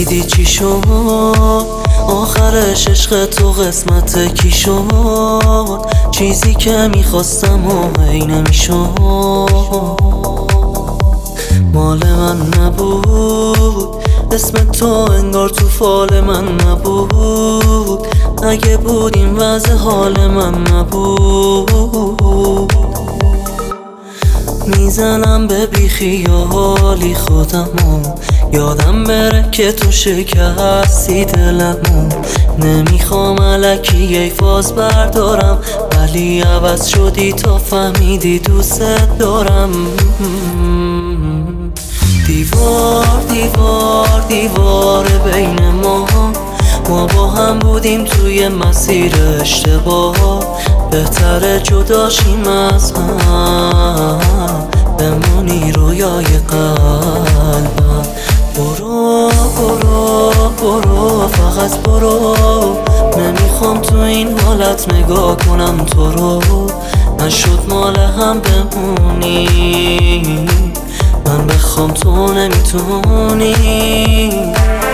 دیدی چی شد آخرش، عشق تو قسمت کی شد؟ چیزی که میخواستم و هی نمیشد. مال من نبود، اسم تو انگار تو فال من نبود. اگه بود این وضع حال من نبود. میزنم به بیخیالی خودمو، یادم بره که تو شکستی دلمو. نمیخوام الکی ای فاز بردارم، ولی عوض شدی تا فهمیدی دوست دارم. دیوار دیوار دیوار بین ما با هم بودیم توی مسیر اشتباه. بهتره جداشیم از هم، بمونی رویای قلبم. برو برو برو فقط برو، نمیخوام تو این حالت نگاه کنم تو رو. نشد مال هم بمونی، من بخوام تو نمیتونی.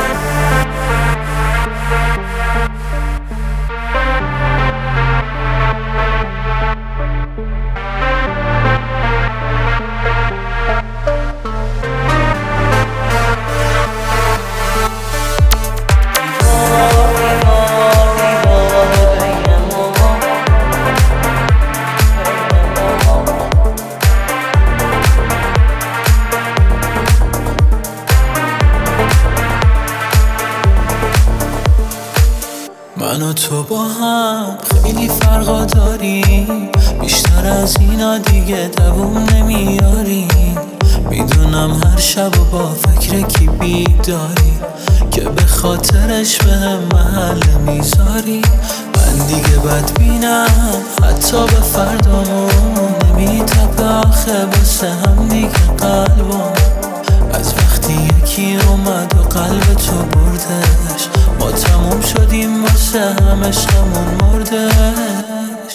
من و تو با هم خیلی فرقا داریم، بیشتر از اینا دیگه دووم نمیاریم. میدونم هر شب و با فکر کی بیداری، که به خاطرش بهم محل میذاری. من دیگه بدبینم حتی به فردامون، نمیتپه آخه واسه هم دیگه قلبم. از وقتی یکی اومد و قلب تو بردش، ما تموم شدیم واسه هم، عشقمون مردش.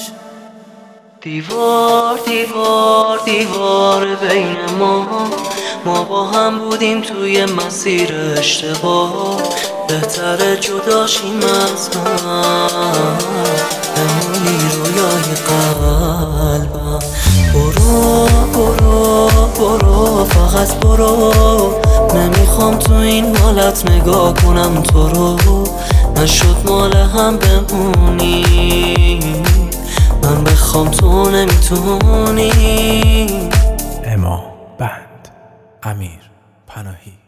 دیوار دیوار دیوار بین ما با هم بودیم توی مسیر اشتباه. بهتره جداشیم از هم، بمونی رویای قلبم. برو برو برو فقط برو، نمیخوام تو این حالت نگاه کنم تو رو. نشد مال هم بمونی، من بخوام تو نمیتونی. اما بند، امیر پناهی.